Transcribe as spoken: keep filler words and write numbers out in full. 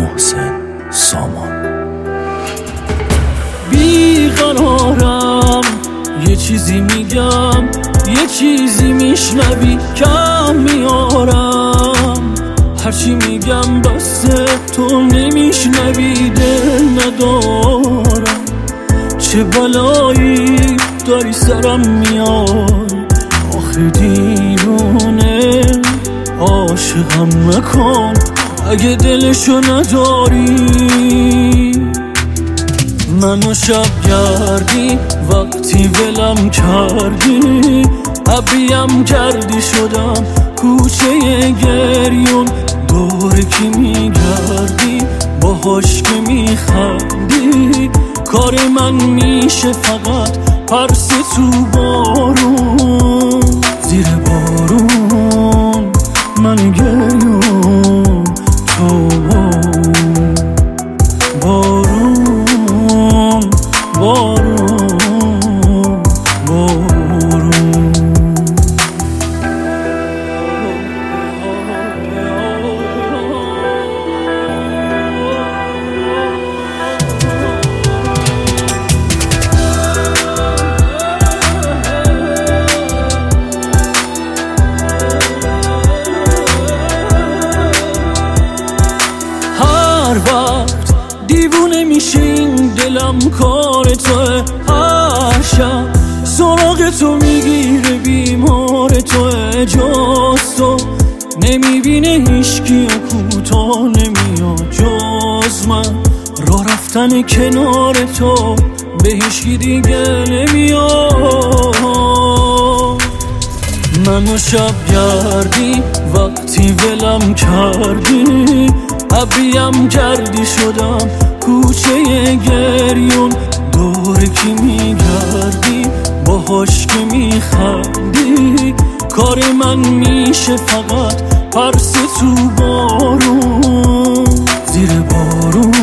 محسن سامان. بیقرارم یه چیزی میگم یه چیزی میشنوی کم میارم، هرچی میگم بسته تو نمیشنوی، دل ندارم. چه بلایی داری سرم میاد آخه دیوونه، عاشقم نکن اگه دلشو نداری. منو شب گردی وقتی ولم کردی، عبیم کردی شدم کوچه گریون، دور کی میگردی باهاش که میخندی، کار من میشه فقط پرس تو بارون، زیر بارون من گریون تو بارون بارون بارون. هر وقت دیوونه میشه این دلم کار توه، هر شب سراغ تو میگیره بیمار توه، جز تو نمیبینه هیچکی و کوتا نمیاد جز من، راه رفتن کنار تو به هیچکی دیگه نمیاد. منو شب گردی وقتی ولم کردی، عبیم کردی شدم کوچه گریون، دور کی میگردی باهاش که میخندی، کار من میشه فقط پرس تو بارون، زیر بارون